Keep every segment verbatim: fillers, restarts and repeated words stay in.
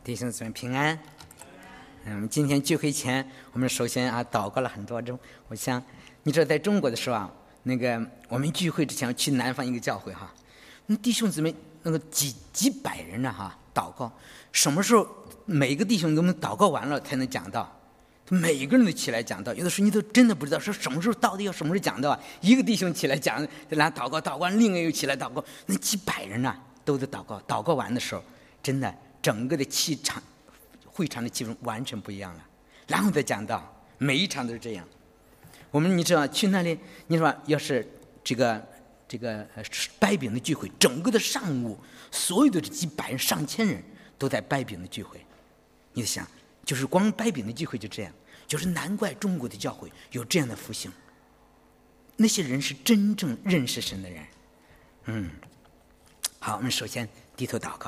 弟兄姊妹平安。嗯，今天聚会前，我们首先啊祷告了很多钟。我想，你知道在中国的时候啊，那个我们聚会之前去南方一个教会哈，那弟兄姊妹那个几几百人呢哈，祷告，什么时候每个弟兄都能祷告完了才能讲道？每个人都起来讲道，有的时候你都真的不知道说什么时候到底要什么时候讲道啊。一个弟兄起来讲，然后祷告，祷告完另一个又起来祷告，那几百人呢、啊、都在祷告。祷告完的时候，真的整个的气场，会场的气氛完全不一样了。然后再讲道，每一场都是这样。我们你知道去那里，你说要是这个这个掰饼的聚会，整个的上午，所有的这几百人、上千人都在掰饼的聚会，你想。就是光掰饼的聚会就这样，就是难怪中国的教会有这样的复兴。那些人是真正认识神的人。嗯，好，我们首先低头祷告。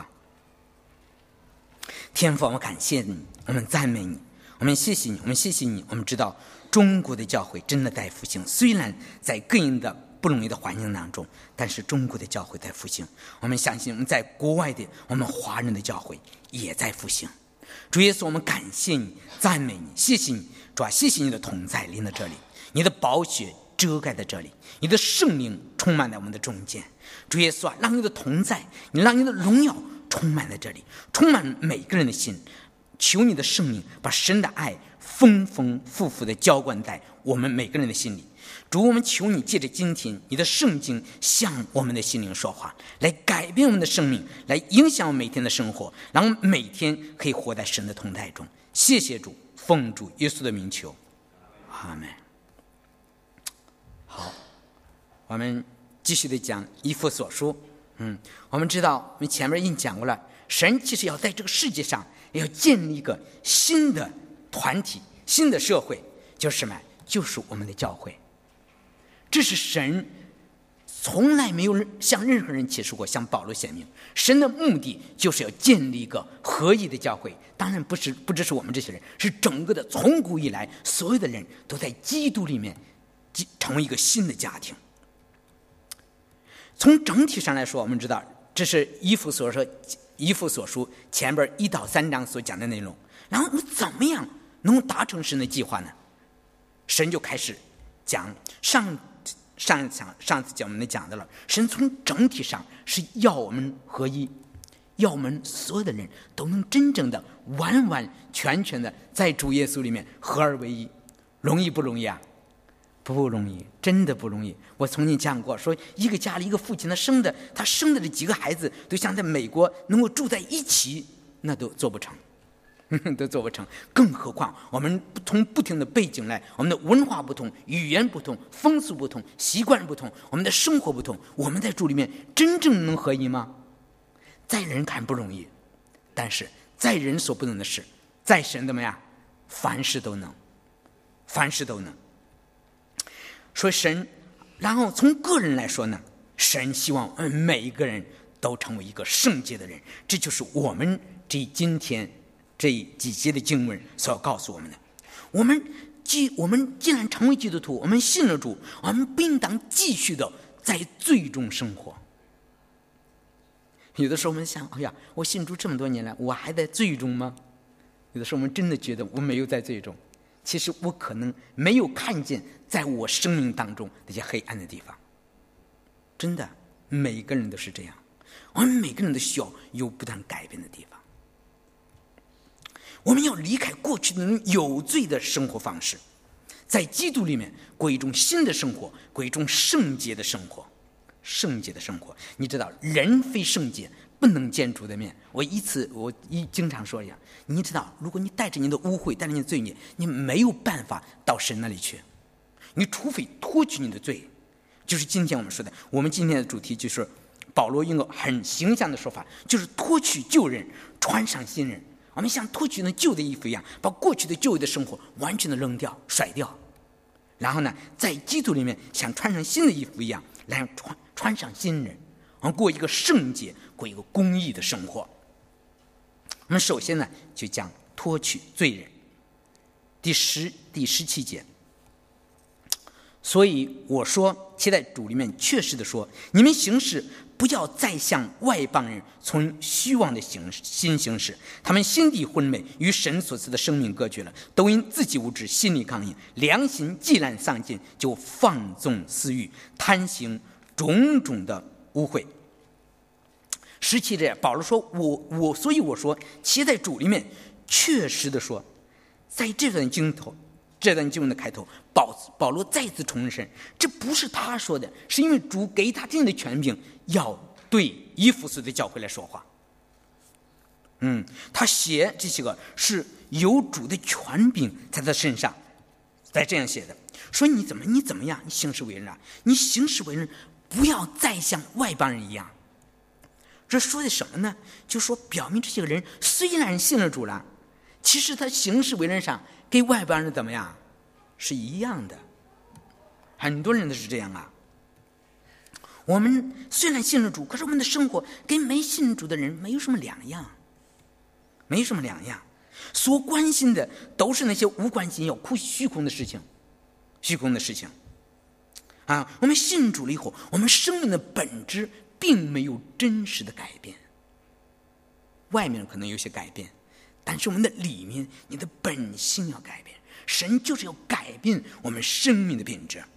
天父，我们感谢你，我们赞美你，我们谢谢你，我们谢谢你。我们知道中国的教会真的在复兴，虽然在各样的不容易的环境当中，但是中国的教会在复兴。我们相信我们在国外的我们华人的教会也在复兴。主耶稣，我们感谢你，赞美你，谢谢你，主啊，谢谢你的同在临到这里，你的宝血遮盖在这里，你的圣灵充满在我们的中间。主耶稣啊，让你的同在，你让你的荣耀充满在这里，充满每个人的心。求你的圣灵把神的爱丰丰富富的浇灌在我们每个人的心里。主，我们求你借着今天你的圣经向我们的心灵说话，来改变我们的生命，来影响我们每天的生活，让我们每天可以活在神的同在中。谢谢主，奉主耶稣的名求，阿们。好，我们继续的讲以弗所书。嗯，我们知道我们前面已经讲过了，神其实要在这个世界上要建立一个新的团体，新的社会，就是什么？就是我们的教会。这是神从来没有向任何人启示过，向保罗显明，神的目的就是要建立一个合一的教会。当然不是不只是我们这些人，是整个的从古以来所有的人都在基督里面成为一个新的家庭。从整体上来说，我们知道这是以弗所说以弗所书前边一到三章所讲的内容。然后怎么样能达成神的计划呢？神就开始讲上上一场上次讲我们讲的了，神从整体上是要我们合一，要我们所有的人都能真正的完完全全的在主耶稣里面合而为一。容易不容易啊？不容易，真的不容易。我曾经讲过，说一个家里一个父亲他生的他生的这几个孩子都像在美国能够住在一起，那都做不成都做不成，更何况我们从不同的背景来，我们的文化不同，语言不同，风俗不同，习惯不同，我们的生活不同，我们在主里面真正能合一吗？在人看不容易，但是在人所不能的事，在神怎么样？凡事都能，凡事都能。说神，然后从个人来说呢，神希望我们每一个人都成为一个圣洁的人，这就是我们这今天这几节的经文所要告诉我们的。我们既我们既然成为基督徒，我们信了主，我们不应当继续的在罪中生活。有的时候我们想，哎呀，我信主这么多年了，我还在罪中吗？有的时候我们真的觉得我没有在罪中，其实我可能没有看见在我生命当中那些黑暗的地方。真的，每个人都是这样，我们每个人都需要有不断改变的地方。我们要离开过去的那种有罪的生活方式，在基督里面过一种新的生活，过一种圣洁的生活。圣洁的生活，你知道人非圣洁不能见主的面。我一次我一经常说一样，你知道如果你带着你的污秽，带着你的罪孽，你没有办法到神那里去，你除非脱去你的罪。就是今天我们说的，我们今天的主题就是保罗用个很形象的说法，就是脱去旧人，穿上新人。我们像脱去那旧的衣服一样，把过去的旧的生活完全的扔掉甩掉，然后呢在基督里面像穿上新的衣服一样来穿穿上新人，我们过一个圣洁，过一个公义的生活。我们首先呢就讲脱去罪人。第十第十七节，所以我说，且在主里面确实的说，你们行事不要再像外邦人从虚妄的行心行事，他们心地昏昧，与神所赐的生命隔绝了，都因自己无知，心里刚硬，良心既然丧尽，就放纵私欲，贪行种种的污秽。十七节，保罗说：“我我，所以我说，其在主里面，确实的说，在这段经头，这段经文的开头，保保罗再次重申，这不是他说的，是因为主给他这样的权柄，要对以弗所的教会来说话。嗯，他写这些个是有主的权柄在他身上，在这样写的，说你怎么你怎么样，你行事为人啊，你行事为人不要再像外邦人一样。”这说的什么呢？就说表明这些个人虽然信了主了，其实他行事为人上跟外邦人怎么样是一样的。很多人都是这样啊。我们虽然信了主，可是我们的生活跟没信主的人没有什么两样，没什么两样。所关心的都是那些无关紧要、虚空的事情，虚空的事情啊。我们信主了以后，我们生命的本质并没有真实的改变，外面可能有些改变，但是我们的里面，你的本性要改变。神就是要改变我们生命的品质。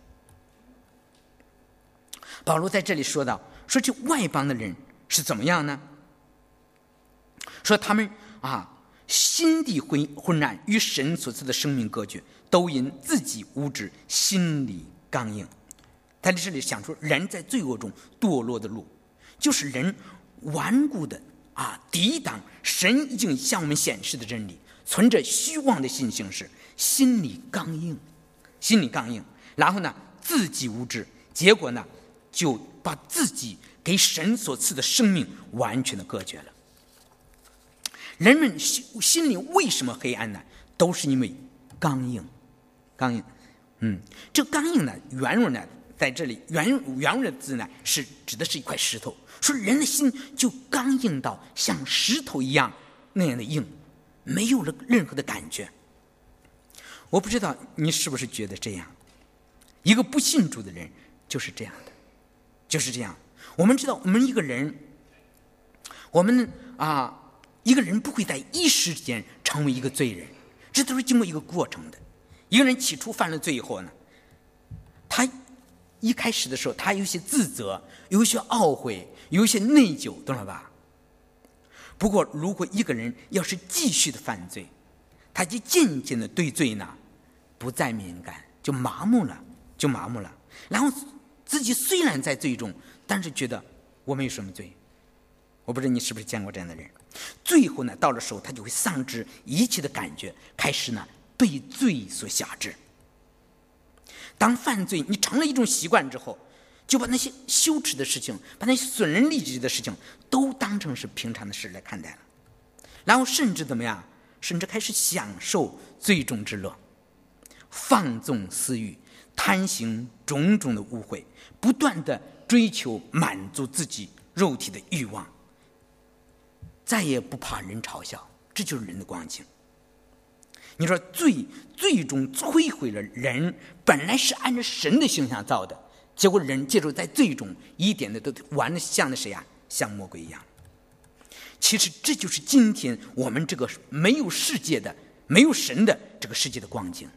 保罗在这里说到，说这外邦的人是怎么样呢？说他们啊，心地昏昏暗，与神所赐的生命隔绝，都因自己无知，心里刚硬。在这里想出人在罪恶中堕落的路，就是人顽固的啊抵挡神已经向我们显示的真理，存着虚妄的心行事，心里刚硬，心里刚硬，然后呢自己无知，结果呢就把自己给神所赐的生命完全的隔绝了。人们心里为什么黑暗呢？都是因为刚硬，刚硬。嗯，这刚硬呢，原文呢在这里原原文的字呢是指的是一块石头，说人的心就刚硬到像石头一样那样的硬，没有了任何的感觉。我不知道你是不是觉得这样？一个不信主的人就是这样的，就是这样。我们知道，我们一个人，我们啊，一个人不会在一时之间成为一个罪人，这都是经过一个过程的。一个人起初犯了罪以后呢，他一开始的时候，他有些自责，有些懊悔，有些内疚，懂了吧？不过，如果一个人要是继续的犯罪，他就渐渐的对罪呢不再敏感，就麻木了，就麻木了。然后自己虽然在罪中，但是觉得我没有什么罪。我不知道你是不是见过这样的人。最后呢，到了时候他就会丧失一切的感觉，开始呢对罪所辖制。当犯罪你成了一种习惯之后，就把那些羞耻的事情，把那些损人利己的事情都当成是平常的事来看待了，然后甚至怎么样，甚至开始享受罪中之乐，放纵私欲，贪行种种的污秽，不断的追求满足自己肉体的欲望，再也不怕人嘲笑。这就是人的光景。你说罪最终摧毁了人本来是按照神的形象造的，结果人接着在罪中一点的都玩的像的谁啊？像魔鬼一样。其实这就是今天我们这个没有世界的、没有神的这个世界的光景，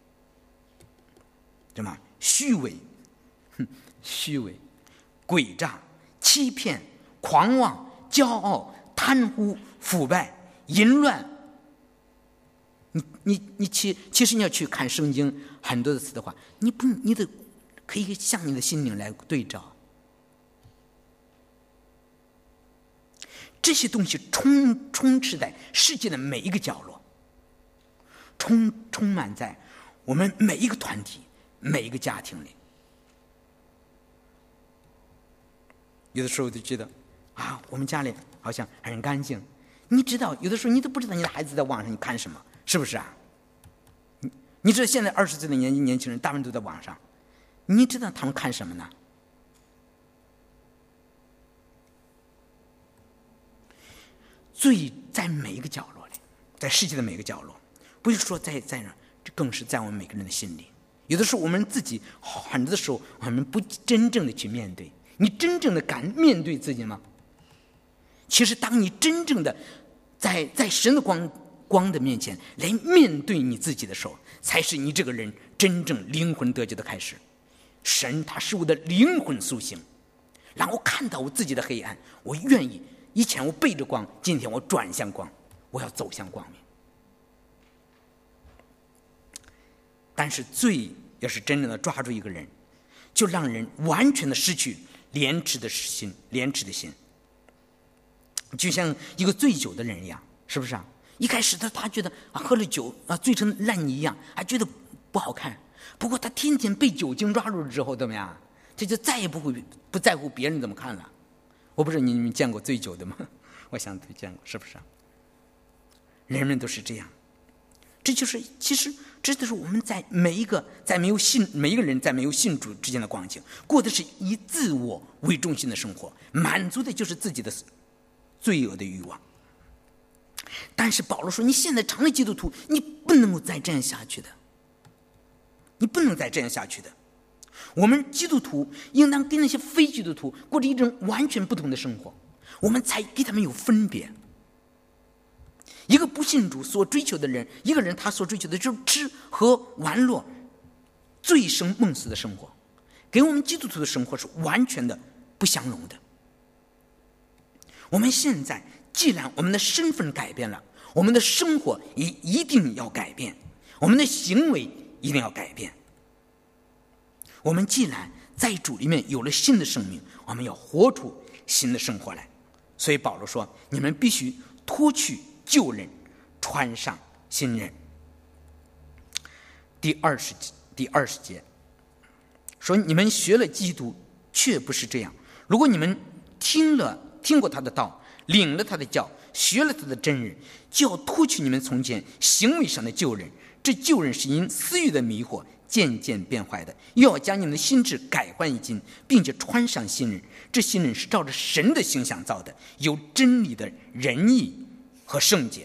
对吗？虚伪、虚伪、诡诈、欺骗、狂妄、骄傲、贪污、腐败、淫乱。你你你其其实你要去看圣经很多的词的话，你不你得可以向你的心灵来对照。这些东西充充斥在世界的每一个角落，充充满在我们每一个团体、每一个家庭里。有的时候就觉得啊，我们家里好像很干净。你知道，有的时候你都不知道你的孩子在网上你看什么。是不是啊？你你知道现在二十岁的年年轻人大部分都在网上，你知道他们看什么呢？罪在每一个角落里，在世界的每个角落，不是说在在那，这更是在我们每个人的心里。有的时候我们自己很多的时候我们不真正的去面对。 你真正的敢面对自己吗？其实当你真正的在在神的光光的面前来面对你自己的时候，才是你这个人真正灵魂得救的开始。神他是我的灵魂苏醒，让我看到我自己的黑暗，我愿意，以前我背着光，今天我转向光，我要走向光明。但是罪要是真正的抓住一个人，就让人完全的失去廉耻的心，廉耻的心，就像一个醉酒的人一样，是不是啊？一开始他他觉得啊，喝了酒啊，醉成烂泥一样，还觉得不好看。不过他天天被酒精抓住了之后，怎么样？这就再也不会不在乎别人怎么看了。我不知道你们见过醉酒的吗？我想都见过，是不是啊？人们都是这样。这就是其实这都是我们在每一个在没有信每一个人在没有信主之间的光景，过的是以自我为中心的生活，满足的就是自己的罪恶的欲望。但是保罗说，你现在成了基督徒，你不能够再这样下去的，你不能再这样下去的。我们基督徒应当跟那些非基督徒过着一种完全不同的生活，我们才跟他们有分别。一个不信主所追求的人，一个人他所追求的就是吃喝玩乐、醉生梦死的生活，跟我们基督徒的生活是完全的不相容的。我们现在既然我们的身份改变了，我们的生活也一定要改变，我们的行为一定要改变。我们既然在主里面有了新的生命，我们要活出新的生活来。所以保罗说，你们必须脱去旧人，穿上新人。第二十第二十节说，你们学了基督，却不是这样。如果你们听了听过他的道，领了他的教，学了他的真人，就要脱去你们从前行为上的旧人。这旧人是因私欲的迷惑渐渐变坏的，又要将你们的心智改换一新，并且穿上新人。这新人是照着神的形象造的，有真理的仁义和圣洁。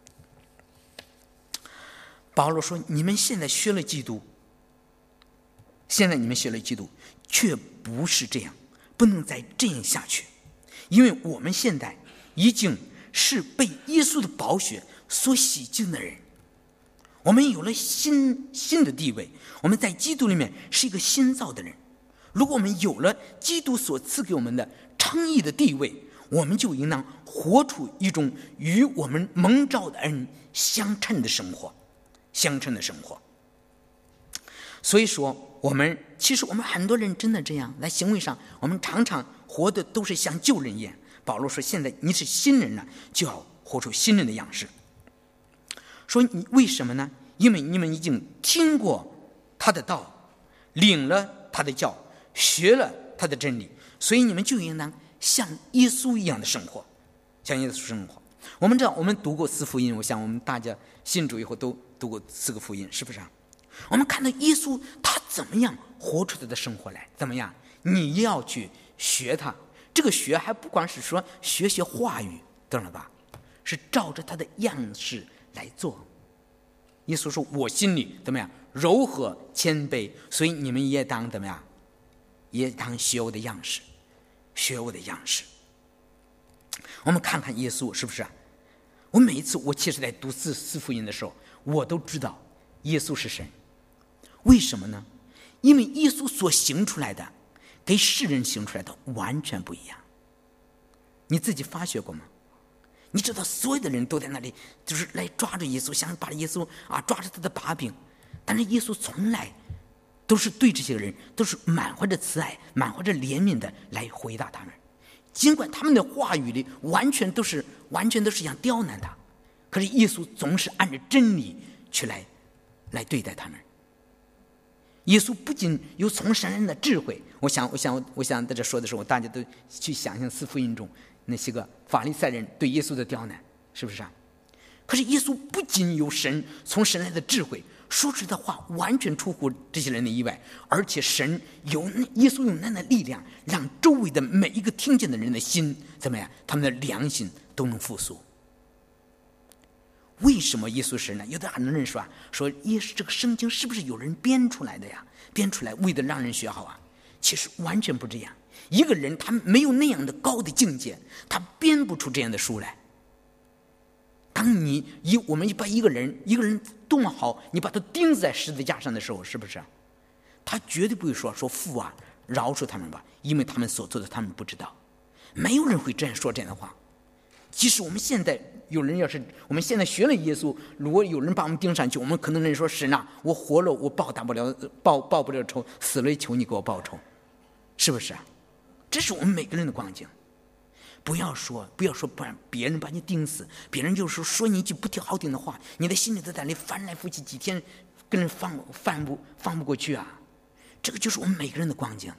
保罗说，你们现在学了基督，现在你们学了基督，却不是这样，不能再这样下去，因为我们现在已经是被耶稣的宝血所洗净的人，我们有了新新的地位，我们在基督里面是一个新造的人。如果我们有了基督所赐给我们的称义的地位，我们就应当活出一种与我们蒙召的恩相称的生活，相称的生活。所以说，我们其实我们很多人真的这样，在行为上我们常常活的都是像旧人一样。保罗说，现在你是新人了，就要活出新人的样式。说你为什么呢？因为你们已经听过他的道，领了他的教，学了他的真理，所以你们就应当像耶稣一样的生活，像耶稣生活。我们知道，我们读过四福音，我想我们大家信主以后都读过四个福音，是不是啊？我们看到耶稣他怎么样活出他的生活来，怎么样？你要去学他。这个学还不光是说学学话语，懂了吧？是照着他的样式来做。耶稣说，我心里怎么样柔和谦卑，所以你们也当怎么样，也当学我的样式，学我的样式。我们看看耶稣，是不是啊？我每一次我其实在读四四福音的时候，我都知道耶稣是神。为什么呢？因为耶稣所行出来的跟世人行出来的完全不一样。你自己发觉过吗？你知道所有的人都在那里就是来抓住耶稣，想把耶稣啊抓着他的把柄，但是耶稣从来都是对这些人都是满怀着慈爱，满怀着怜悯的来回答他们。尽管他们的话语里完全都是完全都是想刁难他，可是耶稣总是按照真理去来来对待他们。耶稣不仅有从神来的智慧，我想我想我想在这说的时候，大家都去想象四福音中那些个法利赛人对耶稣的刁难，是不是啊？可是耶稣不仅有神从神来的智慧，说出的话完全出乎这些人的意外，而且神有耶稣有那样的力量，让周围的每一个听见的人的心怎么样，他们的良心都能复苏。为什么耶稣是呢？有的很多人说啊，说耶稣这个圣经是不是有人编出来的呀？编出来为了让人学好啊？其实完全不这样。 一个人他没有那样的高的境界，他编不出这样的书来。当你一我们把一个人一个人多么好，你把他钉死在十字架上的时候，是不是？他绝对不会说说父啊，饶恕他们吧，因为他们所做的他们不知道。没有人会这样说这样的话。即使我们现在有人要是我们现在学了耶稣，如果有人把我们钉上去，我们可能人说神啊，我活了我报答不了报报不了仇，死了求你给我报仇，是不是啊？这是我们每个人的光景。不要说不要说不然别人把你钉死，别人就是说你一句不听好听的话，你的心里在那里翻来覆去几天，跟人放翻不放不过去啊。这个就是我们每个人的光景。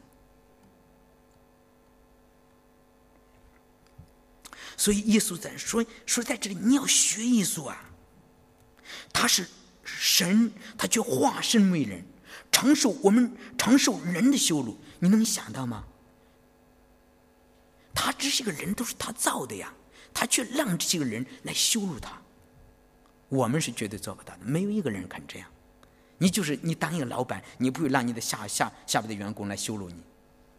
所以耶稣在说说在这里你要学耶稣啊，他是神，他却化身为人，承受我们承受人的羞辱，你能想到吗？他这些个人都是他造的呀，他却让这些个人来羞辱他。我们是绝对做不到的，没有一个人肯这样。你就是你当一个老板，你不会让你的下下下边的员工来羞辱你。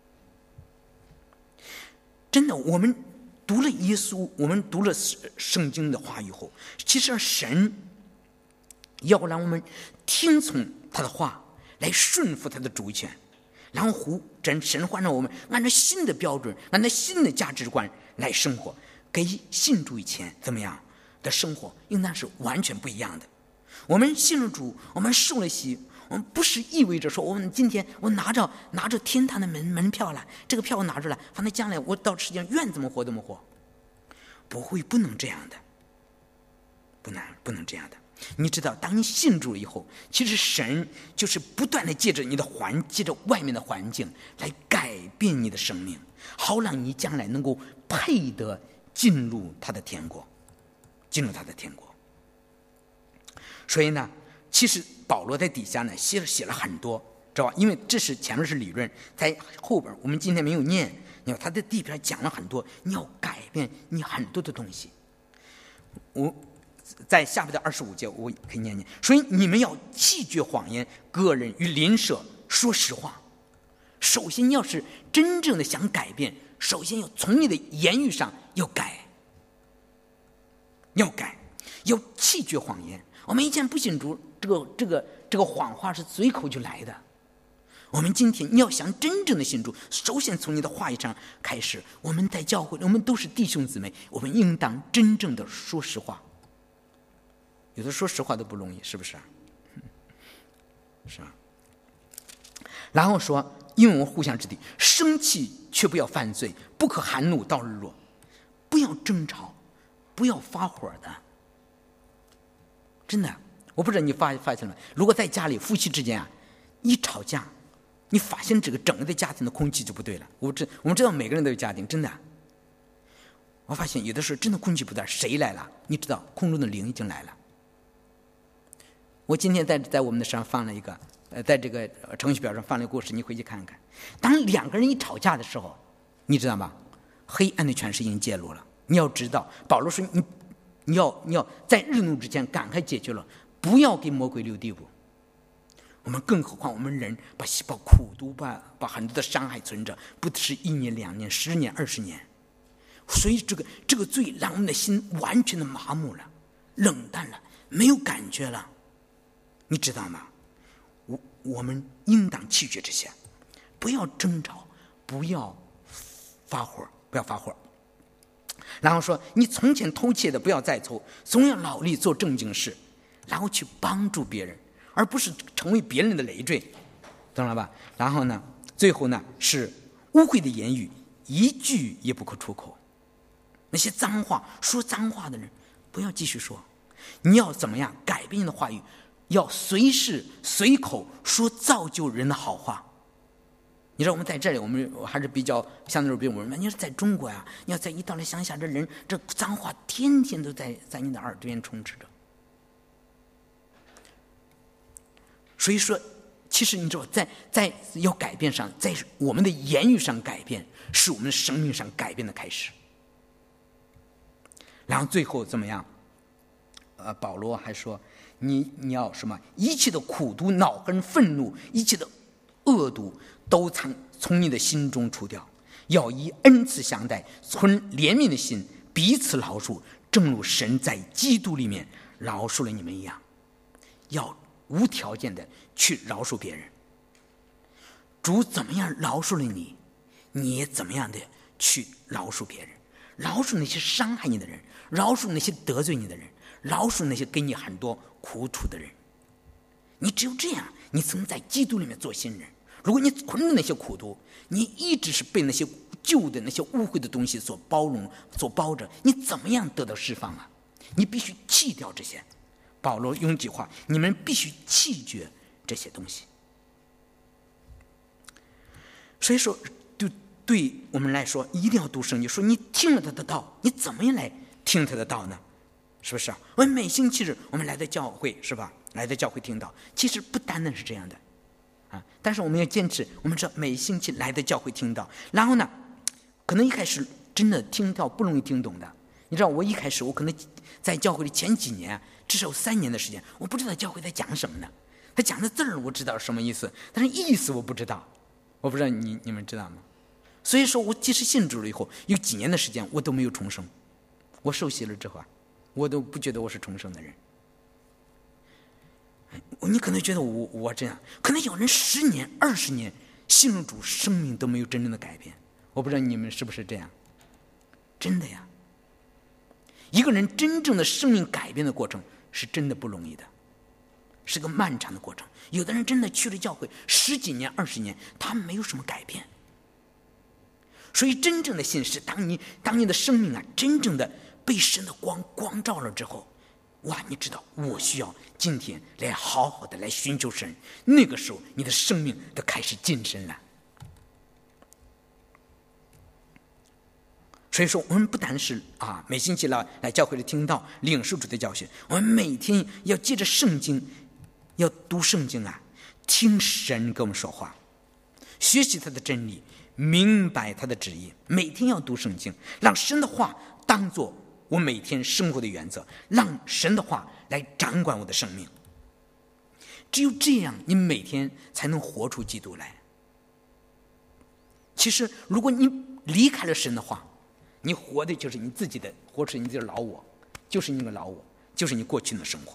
真的，我们读了耶稣，我们读了圣经的话语后，其实神要让我们听从他的话，来顺服他的主权，然后胡真神会让我们按照新的标准，按照新的价值观来生活，给信主以前怎么样的生活应当是完全不一样的。我们信了主，我们受了洗，我们不是意味着说我们今天我拿着拿着天堂的门门票了，这个票我拿出来，反正将来我到世界上愿怎么活怎么活，不会，不能这样的，不能不能这样的。你知道，当你信主以后，其实神就是不断的借着你的环借着外面的环境来改变你的生命，好让你将来能够配得进入他的天国，进入他的天国。所以呢，其实保罗在底下呢写了写了很多，知道吧？因为这是前面是理论，在后边我们今天没有念，你看他在地边讲了很多，你要改变你很多的东西。我在下边的二十五节我可以念念。所以你们要弃绝谎言，个人与邻舍说实话。首先要是真正的想改变，首先要从你的言语上要改，要改，要弃绝谎言。我们以前不信主，这个这个这个谎话是随口就来的。我们今天你要想真正的信主，首先从你的话语上开始。我们在教会，我们都是弟兄姊妹，我们应当真正的说实话。有的说实话都不容易，是不是？是吧？然后说，因为我们互相之敌，生气却不要犯罪，不可含怒到日落，不要争吵，不要发火的。真的，我不知道你发发现了，如果在家里夫妻之间啊，一吵架，你发现这个整个的家庭的空气就不对了。我知我们知道每个人都有家庭，真的，我发现有的时候真的空气不对，谁来了？你知道，空中的灵已经来了。我今天在在我们的上放了一个，呃，在这个程序表上放了一个故事，你回去看看。当两个人一吵架的时候，你知道吗？黑暗的权势已经介入了。你要知道，保罗说你。你要你要在日怒之前赶快解决了，不要给魔鬼留地步。我们更何况我们人把把苦毒把把很多的伤害存着，不是一年两年十年二十年，所以这个这个罪让我们的心完全的麻木了，冷淡了，没有感觉了，你知道吗？我我们应当弃绝这些，不要争吵，不要发火，不要发火。然后说，你从前偷窃的不要再偷，总要劳力做正经事，然后去帮助别人，而不是成为别人的累赘，懂了吧？然后呢，最后呢是污秽的言语一句也不可出口。那些脏话，说脏话的人不要继续说，你要怎么样改变你的话语，要随时随口说造就人的好话。你知道我们在这里，我们还是比较相对比我们。你说在中国呀，你要在一到了乡下，这人这脏话天天都在在你的耳边充斥着。所以说，其实你知道，在在要改变上，在我们的言语上改变，是我们的生命上改变的开始。然后最后怎么样？呃，保罗还说，你你要什么？一切的苦毒、恼恨、愤怒，一切的恶毒。都曾从你的心中除掉， 要以恩慈相待，存怜悯的心，彼此饶恕，正如神在基督里面饶恕了你们一样。要无条件的去饶恕别人。主怎么样饶恕了你，你也怎么样的去饶恕别人，饶恕那些伤害你的人，饶恕那些得罪你的人，饶恕那些给你很多苦楚的人。你只有这样，你才能在基督里面做新人。如果你困着那些苦毒，你一直是被那些旧的那些污秽的东西所包容所包着，你怎么样得到释放啊？你必须弃掉这些。保罗用一句话，你们必须弃绝这些东西。所以说对对我们来说一定要读圣经，说你听了他的道，你怎么样来听他的道呢？是不是啊？我们每星期日我们来到教会，是吧？来到教会听道，其实不单单是这样的啊，但是我们要坚持，我们知道每星期来到教会听道，然后呢可能一开始真的听道不容易听懂的。你知道我一开始我可能在教会里前几年至少三年的时间，我不知道教会在讲什么呢。他讲的字儿我知道什么意思，但是意思我不知道。我不知道你你们知道吗？所以说我即使信主了以后，有几年的时间我都没有重生。我受洗了之后啊，我都不觉得我是重生的人。你可能觉得我我这样，可能有人十年二十年信了主，生命都没有真正的改变。我不知道你们是不是这样。真的呀，一个人真正的生命改变的过程是真的不容易的，是个漫长的过程。有的人真的去了教会十几年二十年，他没有什么改变。所以真正的信是当你当你的生命啊真正的被神的光光照了之后，哇，你知道我需要今天来好好的来寻求神，那个时候你的生命都开始晋升了。所以说我们不单是啊每星期来来教会里听到领受主的教训，我们每天要借着圣经，要读圣经啊，听神跟我们说话，学习他的真理，明白他的旨意。每天要读圣经，让神的话当作我每天生活的原则，让神的话来掌管我的生命。只有这样，你每天才能活出基督来。其实如果你离开了神的话，你活的就是你自己的，活出你自己的老我，就是你那个老我，就是你过去的生活。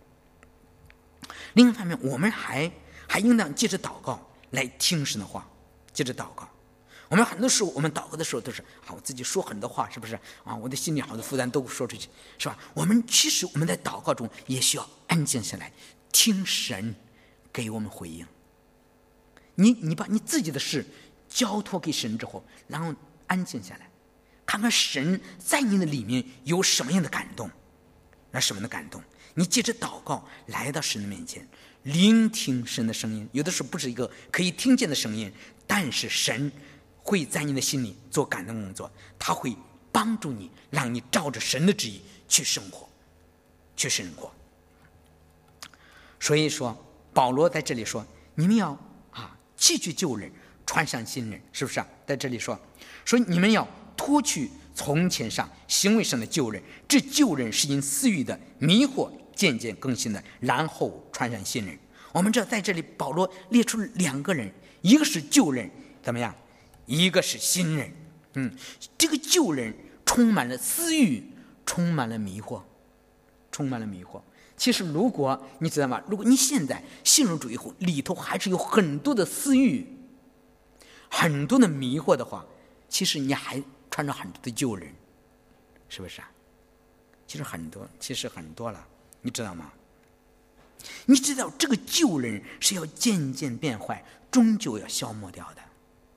另一方面，我们还还应当借着祷告来听神的话，借着祷告。我们很多时候，我们祷告的时候都是啊，我自己说很多话，是不是啊？我的心里好多负担都说出去，是吧？我们其实我们在祷告中也需要安静下来，听神给我们回应。你你把你自己的事交托给神之后，然后安静下来，看看神在你的里面有什么样的感动，那什么样的感动？你借着祷告来到神的面前，聆听神的声音。有的时候不是一个可以听见的声音，但是神会在你的心里做感动工作，他会帮助你，让你照着神的旨意去生活，去生活。所以说保罗在这里说，你们要啊弃去旧人，穿上新人，是不是啊？在这里说说你们要脱去从前上行为上的旧人，这旧人是因私欲的迷惑渐渐更新的，然后穿上新人。我们知道在这里保罗列出两个人，一个是旧人怎么样，一个是新人。嗯，这个旧人充满了私欲，充满了迷惑，充满了迷惑。其实如果你知道吗，如果你现在信入主以后，里头还是有很多的私欲，很多的迷惑的话，其实你还穿着很多的旧人，是不是啊？其实很多，其实很多了，你知道吗？你知道这个旧人是要渐渐变坏，终究要消磨掉的。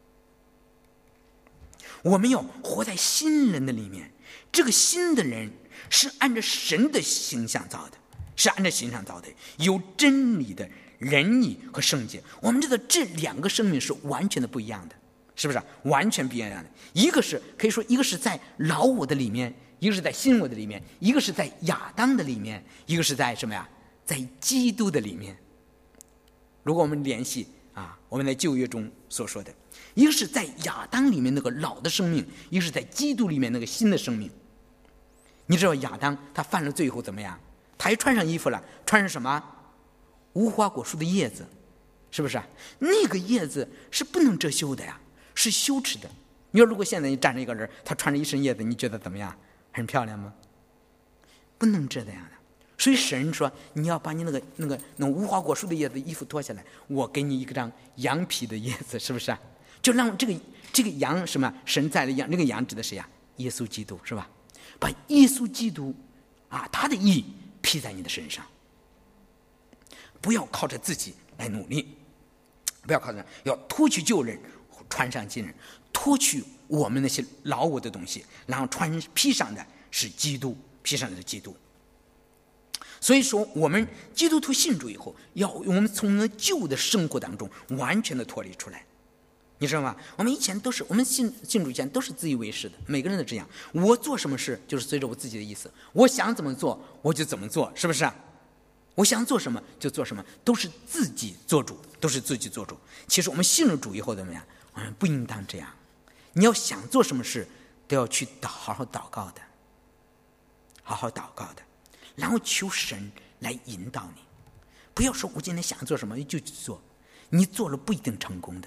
我们要活在新人的里面，这个新的人是按照神的形象造的，是按照形象造的，有真理的仁义和圣洁。我们知道这两个生命是完全的不一样的，是不是？完全不一样的。一个是可以说，一个是在老我的里面，一个是在新我的里面，一个是在亚当的里面，一个是在什么呀？在基督的里面。如果我们联系啊，我们在旧约中所说的，一个是在亚当里面那个老的生命，一个是在基督里面那个新的生命。你知道亚当他犯了罪以后怎么样？他还穿上衣服了，穿上什么？无花果树的叶子，是不是？那个叶子是不能遮羞的呀，是羞耻的。 你说如果现在你站着一个人，他穿着一身叶子，你觉得怎么样？很漂亮吗？不能这样的。所以神说，你要把你那个那个那无花果树的叶子衣服脱下来，我给你一个张羊皮的叶子，是不是啊？就让这个这个羊什么？神在的羊，那个羊指的谁呀？耶稣基督，是吧？把耶稣基督啊，他的义披在你的身上，不要靠着自己来努力，不要靠着，要脱去旧人，穿上新人，脱去我们那些老我的东西，然后穿披上的是基督，披上的是基督。所以说，我们基督徒信主以后，要我们从那旧的生活当中完全的脱离出来。你知道吗？我们以前都是，我们信信主以前都是自以为是的，每个人都这样。我做什么事就是随着我自己的意思，我想怎么做我就怎么做，是不是啊？我想做什么就做什么，都是自己做主，都是自己做主。其实我们信了主以后怎么样？我们不应当这样。你要想做什么事，都要去祷好好祷告的，好好祷告的，然后求神来引导你。不要说我今天想做什么就去做，你做了不一定成功的。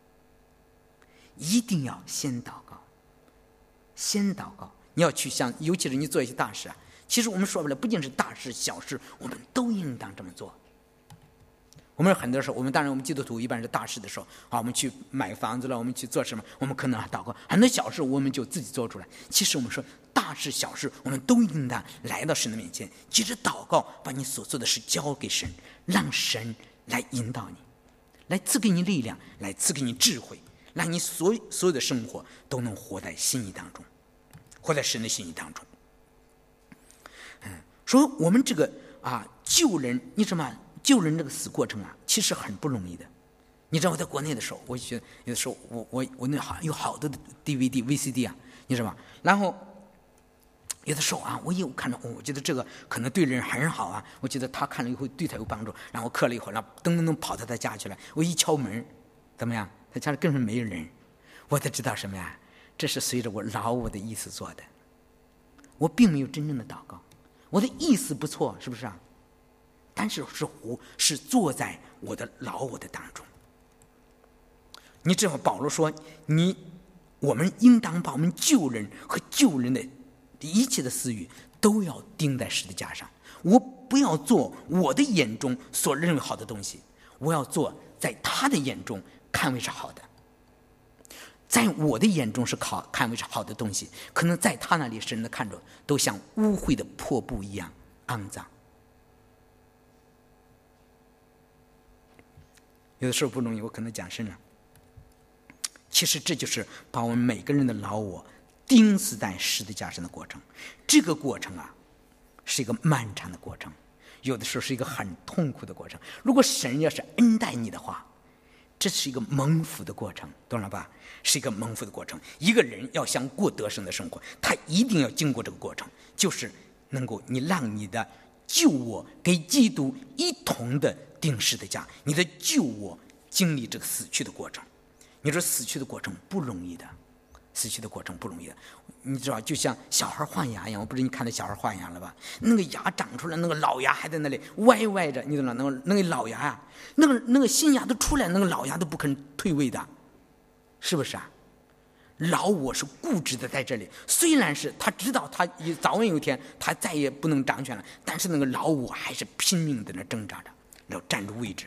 一定要先祷告，先祷告。你要去想，尤其是你做一些大事啊。其实我们说白了，不仅是大事小事，我们都应当这么做。我们很多时候，我们当然我们基督徒一般是大事的时候啊，我们去买房子了，我们去做什么，我们可能祷告。很多小事我们就自己做出来。其实我们说大事小事，我们都应当来到神的面前，接着祷告，把你所做的事交给神，让神来引导你，来赐给你力量，来赐给你智慧，让你所所有的生活都能活在心意当中，活在神的心意当中。嗯，说我们这个啊救人，你知道吗？救人这个死过程啊，其实很不容易的。你知道我在国内的时候，我觉得有的时候我我我那好有好多的 D V D、V C D 啊，你知道吗？然后有的时候啊，我有看到，哦，我觉得这个可能对人很好啊，我觉得他看了以后对他有帮助，然后刻了以后，然后噔噔噔跑到他家去了。我一敲门，怎么样？他家里根本没人，我才知道什么呀？这是随着我老我的意思做的，我并没有真正的祷告，我的意思不错，是不是啊？但是是我是坐在我的老我的当中。你知道保罗说，你我们应当把我们救人和救人的一切的私欲都要钉在十字架上。我不要做我的眼中所认为好的东西，我要做在他的眼中看为是好的。在我的眼中是好看为是好的东西，可能在他那里神的看着都像污秽的破布一样肮脏。有的时候不容易，我可能讲深了。其实这就是把我们每个人的老我钉死在十字架上的过程。这个过程啊，是一个漫长的过程，有的时候是一个很痛苦的过程。如果神要是恩待你的话，这是一个蒙福的过程，懂了吧？是一个蒙福的过程。一个人要想过得胜的生活，他一定要经过这个过程，就是能够你让你的旧我给基督一同的钉十字架，你的旧我经历这个死去的过程。你说死去的过程不容易的，死去的过程不容易的。你知道，就像小孩换牙一样，我不知道你看到小孩换牙了吧？那个牙长出来，那个老牙还在那里歪歪着，你知道那个那个老牙啊，那个那个新牙都出来，那个老牙都不肯退位的，是不是啊？老我是固执的在这里，虽然是他知道他早晚有一天他再也不能掌权了，但是那个老我还是拼命在那挣扎着，要站住位置，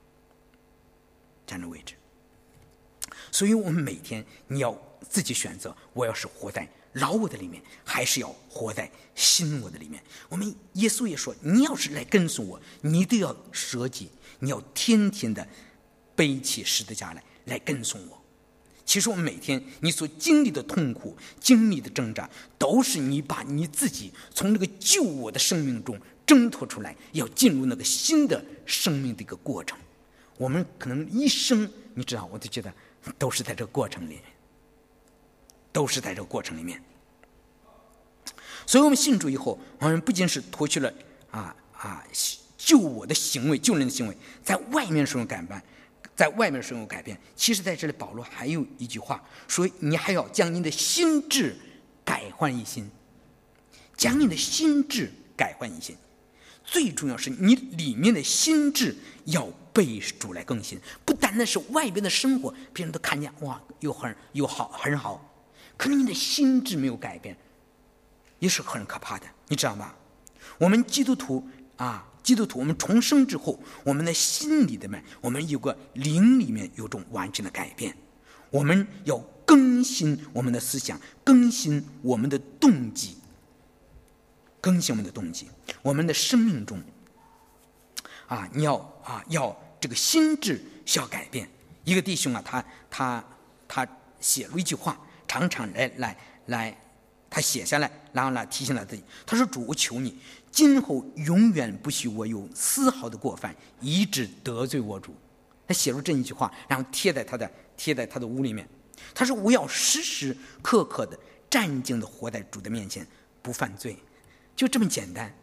站住位置。所以我们每天你要自己选择，我要是活在老我的里面，还是要活在新我的里面。我们耶稣也说，你要是来跟随我，你都要舍己，你要天天的背起十字架来来跟从我。其实我们每天你所经历的痛苦，经历的挣扎，都是你把你自己从这个旧我的生命中挣脱出来，要进入那个新的生命的一个过程。我们可能一生，你知道，我就觉得都是在这个过程里面，都是在这个过程里面。所以我们信主以后，我们不仅是脱去了啊啊救我的行为，救人的行为，在外面是用改变，在外面是用改变。其实在这里保罗还有一句话说，你还要将你的心智改换一新，将你的心智改换一新。 最重要是你里面的心智要被主来更新，不单单是外边的生活，别人都看见哇，又很又好很好，可能你的心智没有改变，也是很可怕的，你知道吗？我们基督徒啊，基督徒，我们重生之后，我们的心里的面，我们有个灵里面有种完全的改变，我们要更新我们的思想，更新我们的动机，更新我们的动机，我们的生命中啊，你要啊要这个心智需要改变。一个弟兄啊，他他他写了一句话，常常来来来，他写下来，然后呢提醒了自己。他说：“主，我求你，今后永远不许我有丝毫的过犯，以致得罪我主。”他写出这一句话，然后贴在他的贴在他的屋里面。他说：“我要时时刻刻的战兢的活在主的面前，不犯罪。”就这么简单。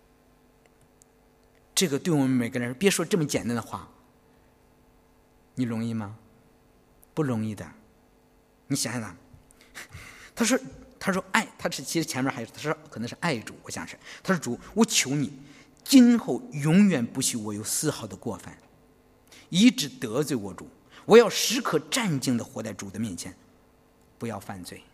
这个对我们每个人，别说这么简单的话，你容易吗？不容易的。你想想，他说他说爱，他是其实前面还有，他说可能是爱主，我想是他说主，我求你，今后永远不许我有丝毫的过犯，以致得罪我主。我要时刻战兢的活在主的面前，不要犯罪。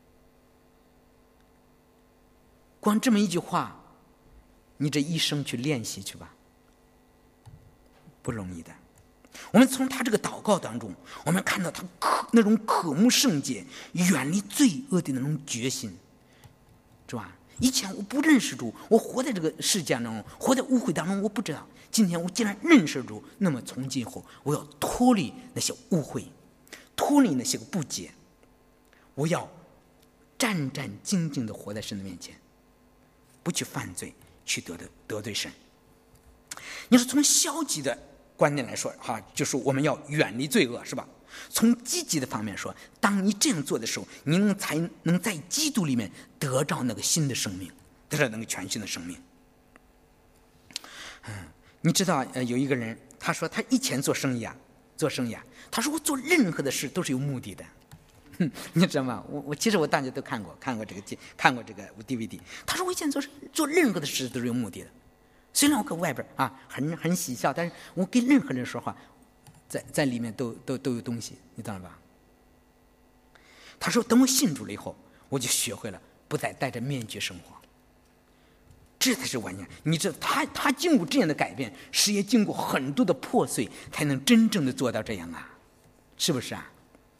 光这么一句话，你这一生去练习去吧，不容易的。我们从他这个祷告当中，我们看到他渴那种渴慕圣洁、远离罪恶的那种决心，是吧？以前我不认识主，我活在这个世界当中，活在污秽当中，我不知道。今天我既然认识主，那么从今后我要脱离那些污秽，脱离那些个不洁，我要战战兢兢的活在神的面前，不去犯罪，去得得得罪神。你说从消极的观点来说，哈，就是我们要远离罪恶，是吧？从积极的方面说，当你这样做的时候，你能才能在基督里面得到那个新的生命，得到那个全新的生命。嗯，你知道，呃，有一个人，他说他以前做生意啊，做生意啊，他说我做任何的事都是有目的的。哼，你知道吗？我我其实我大家都看过，看过这个看过这个 D V D。他说我以前做做任何的事都是有目的的，虽然我搁外边啊很很喜笑，但是我跟任何人说话，在在里面都都都有东西，你知道吧？他说等我信主了以后，我就学会了不再戴着面具生活。这才是完全，你知道他他经过这样的改变，是也经过很多的破碎，才能真正的做到这样啊，是不是啊？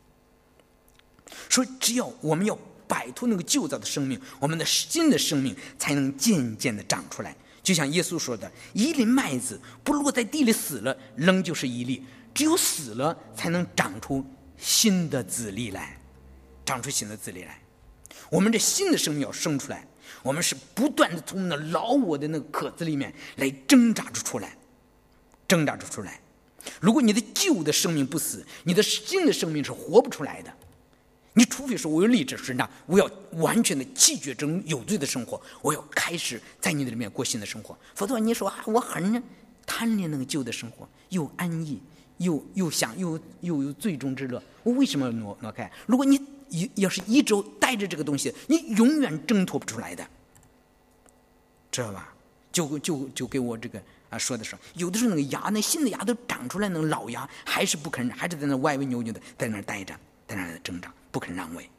说只要我们要摆脱那个旧造的生命，我们的新的生命才能渐渐的长出来。就像耶稣说的，一粒麦子不落在地里死了，仍旧是一粒，只有死了才能长出新的子粒来，长出新的子粒来。我们这新的生命要生出来，我们是不断的从那老我的那个壳子里面来挣扎出来，挣扎出来。如果你的旧的生命不死，你的新的生命是活不出来的。你除非说我有立志身上，我要完全的弃绝这种有罪的生活，我要开始在你的里面过新的生活。否则你说啊，我很贪恋那个旧的生活，又安逸，又又想又又有最终之乐，我为什么要挪挪开？如果你要是一直带着这个东西，你永远挣脱不出来的，知道吧？就就就给我这个啊说的时候，有的时候那个牙，那新的牙都长出来，那个老牙还是不肯，还是在那歪歪扭扭的，在那待着，在那挣扎，不肯让位。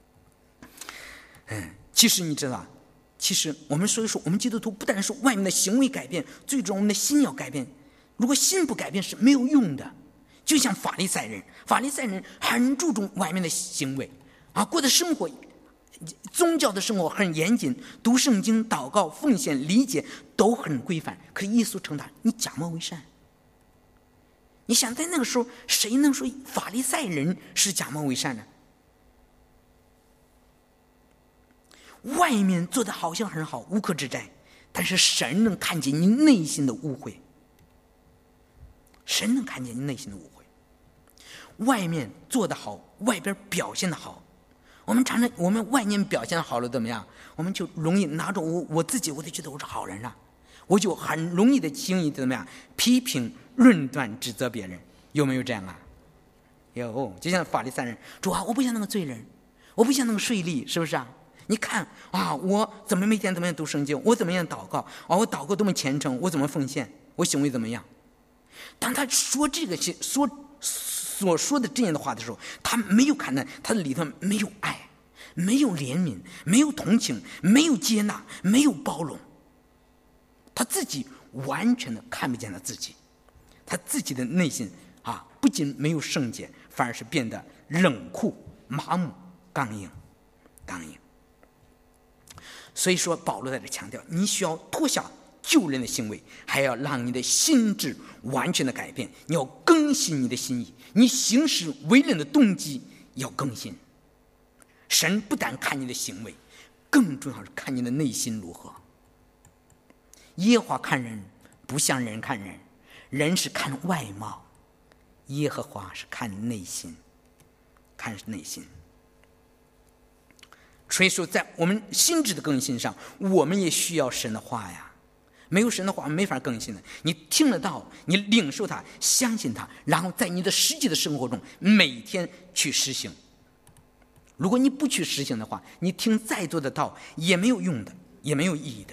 嗯，其实你知道，其实我们说一说，我们基督徒不但是外面的行为改变，最终我们的心要改变。如果心不改变是没有用的。就像法利赛人，法利赛人很注重外面的行为啊，过的生活，宗教的生活很严谨，读圣经、祷告、奉献、理解都很规范。可是耶稣称他，你假冒为善。你想在那个时候，谁能说法利赛人是假冒为善呢？外面做的好像很好，无可指摘，但是神能看见你内心的污秽，神能看见你内心的污秽。外面做得好，外边表现得好，我们常常我们外面表现好了怎么样？我们就容易拿着我我自己，我就觉得我是好人了，我就很容易的轻易的怎么样批评、论断、指责别人，有没有这样啊？有，就像法利赛人，主啊，我不像那个罪人，我不像那个税吏，是不是啊？ 你看啊，我怎么每天怎么样读圣经，我怎么样祷告啊，我祷告多么虔诚，我怎么奉献，我行为怎么样。当他说这个说所说的这样的话的时候，他没有看到他的里头没有爱，没有怜悯，没有同情，没有接纳，没有包容。他自己完全的看不见他自己，他自己的内心啊，不仅没有圣洁，反而是变得冷酷、麻木、刚硬、刚硬。所以说，保罗在这强调，你需要脱下旧人的行为，还要让你的心智完全的改变。你要更新你的心意，你行事为人的动机要更新。神不但看你的行为，更重要是看你的内心如何。耶和华看人不像人看人，人是看外貌，耶和华是看内心，看内心。所以说，在我们心智的更新上，我们也需要神的话呀。没有神的话，没法更新的。你听得到，你领受它，相信它，然后在你的实际的生活中每天去实行。如果你不去实行的话，你听再多的道也没有用的，也没有意义的。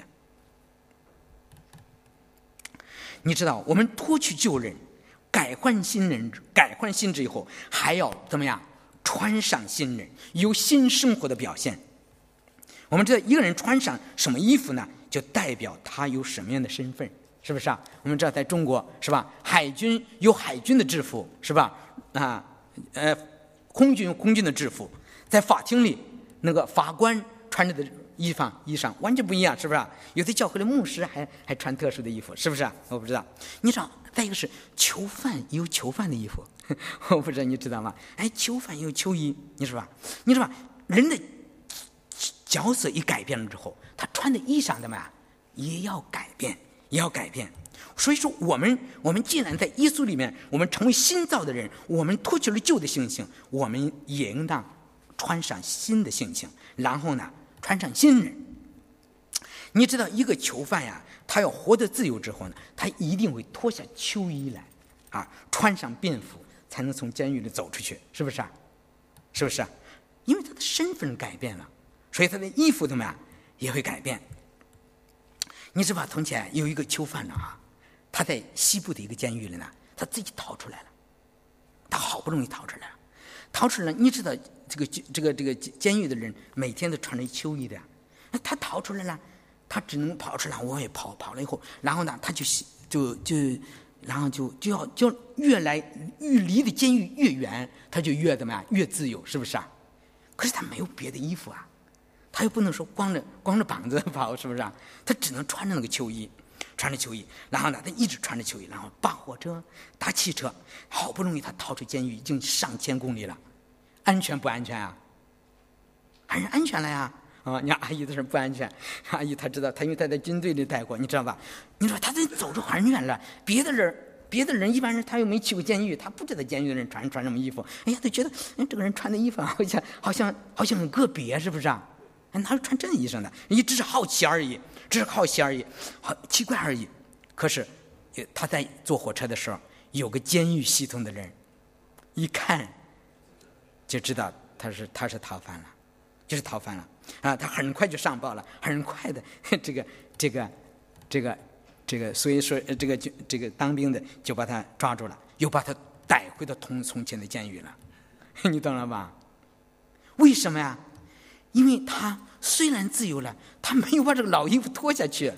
你知道，我们脱去旧人，改换新人，改换心智以后，还要怎么样？穿上新人，有新生活的表现。我们知道一个人穿上什么衣服呢，就代表他有什么样的身份，是不是啊？我们知道在中国是吧，海军有海军的制服，是吧？啊，呃，空军有空军的制服，在法庭里那个法官穿着的衣裳衣裳完全不一样，是不是啊？有的教会的牧师还还穿特殊的衣服，是不是啊？我不知道。你知道，再一个是囚犯有囚犯的衣服，我不知道你知道吗？哎，囚犯有囚衣，你说吧？你说吧？人的角色一改变了之后，他穿的衣裳怎么样？也要改变，也要改变。所以说，我们我们既然在耶稣里面，我们成为新造的人，我们脱去了旧的性情，我们也应当穿上新的性情，然后呢，穿上新人。你知道，一个囚犯呀，他要活得自由之后呢，他一定会脱下囚衣来，啊，穿上便服，才能从监狱里走出去，是不是啊？是不是啊？因为他的身份改变了，所以他的衣服怎么样也会改变。你知道，从前有一个囚犯呢，啊，他在西部的一个监狱里呢，他自己逃出来了，他好不容易逃出来了，逃出来了。你知道，这个这个这个监狱的人每天都穿着囚衣的，他逃出来了，他只能跑出来，我也跑跑了以后，然后呢，他就就就然后就就要就越来越离的监狱越远，他就越怎么样越自由，是不是啊？可是他没有别的衣服啊，他又不能说光着光着膀子跑，是不是啊？他只能穿着那个囚衣，穿着囚衣，然后呢，他一直穿着囚衣，然后搭火车、搭汽车，好不容易他逃出监狱，已经上千公里了，安全不安全啊？还是安全了呀？啊，你看阿姨的事不安全，阿姨她知道，她因为她在军队里待过，你知道吧？你说她得走出很远了，别的人。别的人一般人他又没去过监狱，他不知道监狱的人穿穿什么衣服，哎呀，他觉得哎这个人穿的衣服好像好像好像很个别，是不是啊？哎，哪有穿这衣裳的？你只是好奇而已，只是好奇而已，好奇怪而已。可是他在坐火车的时候，有个监狱系统的人一看就知道他是他是逃犯了，就是逃犯了啊！他很快就上报了，很快的这个这个这个。这个所以说，这个就这个当兵的就把他抓住了，又把他带回到从从前的监狱了，你懂了吧？为什么呀？因为他虽然自由了，他没有把这个老衣服脱下去，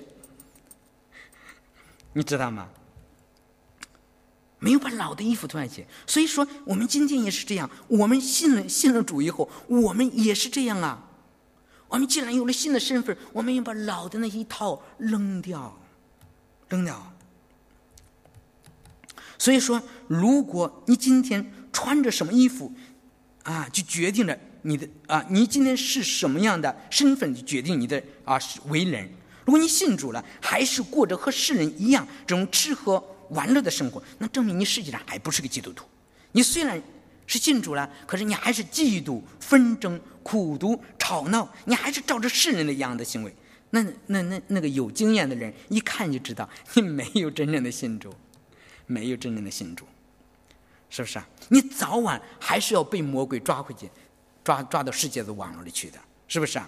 你知道吗？没有把老的衣服脱下去。所以说，我们今天也是这样，我们信了信了主以后，我们也是这样啊。我们既然有了新的身份，我们要把老的那一套扔掉。扔掉。所以说，如果你今天穿着什么衣服啊，就决定了你的啊，你今天是什么样的身份，就决定你的啊为人。如果你信主了，还是过着和世人一样这种吃喝玩乐的生活，那证明你实际上还不是个基督徒。你虽然是信主了，可是你还是嫉妒、纷争、苦毒、吵闹，你还是照着世人的一样的行为。那那那那个有经验的人一看就知道你没有真正的信主，没有真正的信主，是不是啊？你早晚还是要被魔鬼抓回去，抓抓到世界的网络里去的，是不是啊？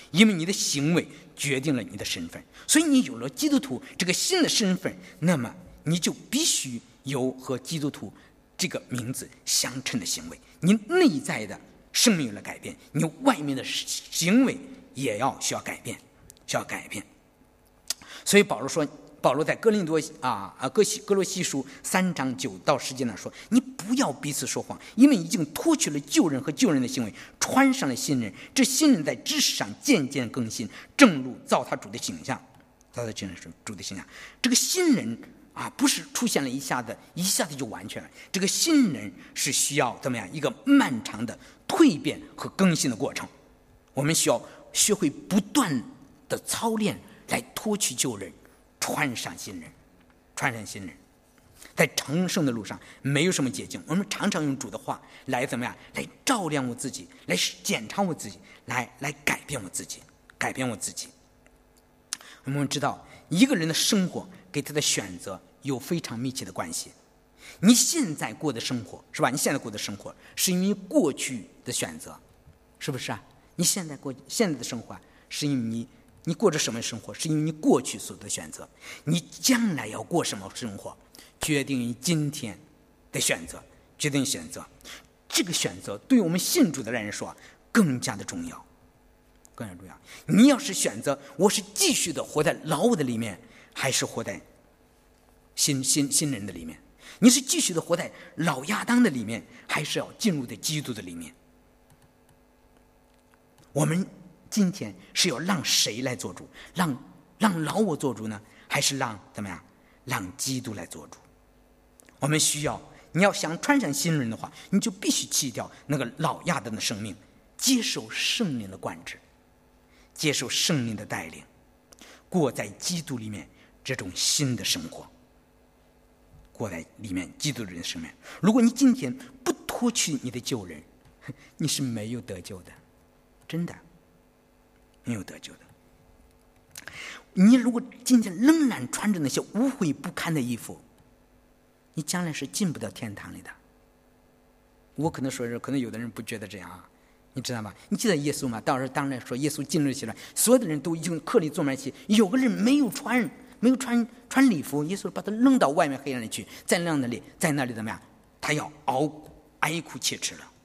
因为你的行为决定了你的身份。所以你有了基督徒这个新的身份，那么你就必须有和基督徒这个名字相称的行为。你内在的生命有了改变，你外面的行为也要需要改变，需要改变。所以保罗说，保罗在哥林多啊啊哥西哥罗西书三章九到十节那说，你不要彼此说谎，因为已经脱去了旧人和旧人的行为，穿上了新人。这新人在知识上渐渐更新，正如造他主的形象，造他主的形象。这个新人啊，不是出现了一下子一下子就完全了。这个新人是需要怎么样一个漫长的蜕变和更新的过程。我们需要学会不断的操练，来脱去旧人，穿上新人，穿上新人。在成圣的路上没有什么捷径，我们常常用主的话来怎么样来照亮我自己，来检查我自己，来来改变我自己，改变我自己。我们知道一个人的生活给他的选择有非常密切的关系。你现在过的生活是吧？你现在过的生活是因为过去的选择，是不是啊？你现在过现在的生活是因为你你过着什么生活，是因为你过去所的选择。你将来要过什么生活，决定于今天的选择，决定选择。这个选择对于我们信主的人说更加的重要，更加重要。你要是选择我是继续的活在老我的里面，还是活在新新新人的里面？你是继续的活在老亚当的里面，还是要进入在基督的里面？我们今天是要让谁来做主？让让老我做主呢，还是让怎么样？让基督来做主？我们需要，你要想穿上新人的话，你就必须弃掉那个老亚当的生命，接受圣灵的灌制，接受圣灵的带领，过在基督里面这种新的生活，过在里面基督的人生命。如果你今天不脱去你的旧人，你是没有得救的，真的没有得救的。你如果今天仍然穿着那些污秽不堪的衣服，你将来是进不到天堂里的。我可能说是，可能有的人不觉得这样啊，你知道吗？你记得耶稣吗？到时候当然说耶稣进入起来，所有的人都已经客里坐满起，有个人没有穿没有穿穿礼服，耶稣把他扔到外面黑暗里去，在那里在那里怎么样？他要熬哀哭切齿了。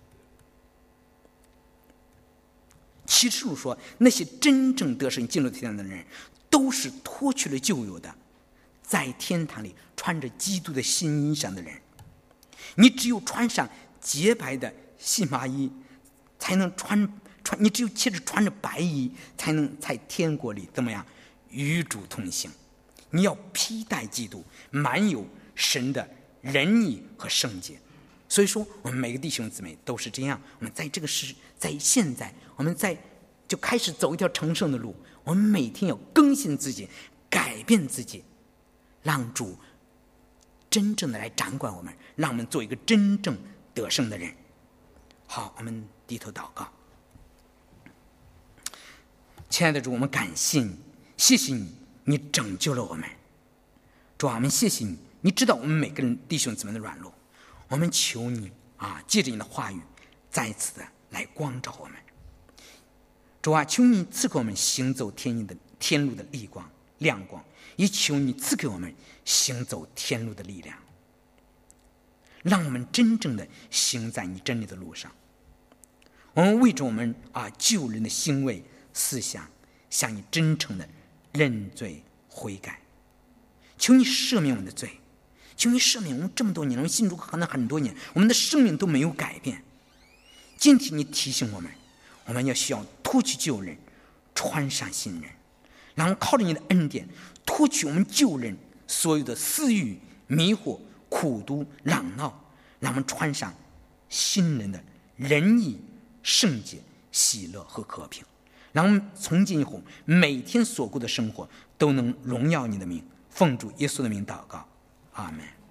启示录说，那些真正得胜进入天堂的人，都是脱去了旧有的，在天堂里穿着基督的新衣裳的人。你只有穿上洁白的细麻衣，才能穿穿；你只有接着穿着白衣，才能在天国里怎么样与主同行。你要披戴基督，满有神的仁义和圣洁。所以说，我们每个弟兄姊妹都是这样。我们在这个时，在现在，我们在就开始走一条成圣的路。我们每天要更新自己，改变自己，让主真正的来掌管我们，让我们做一个真正得胜的人。好，我们低头祷告。亲爱的主，我们感谢你，谢谢你，你拯救了我们。主啊，我们谢谢你，你知道我们每个人弟兄姊妹的软弱。我们求你啊，借着你的话语再次的来光照我们。主啊，求你赐给我们行走天意的天路的力光亮光，也求你赐给我们行走天路的力量，让我们真正的行在你真理的路上。我们为着我们啊救人的行为思想，向你真诚的认罪悔改，求你赦免我们的罪，求你赦免我们这么多年，我们信主可能很多年，我们的生命都没有改变。今天你提醒我们，我们要需要脱去旧人，穿上新人，然后靠着你的恩典脱去我们旧人所有的私欲、迷惑、苦毒、嚷闹，让我们穿上新人的仁义、圣洁、喜乐和和平，让我们从今以后每天所过的生活都能荣耀你的名。奉主耶稣的名祷告，阿们。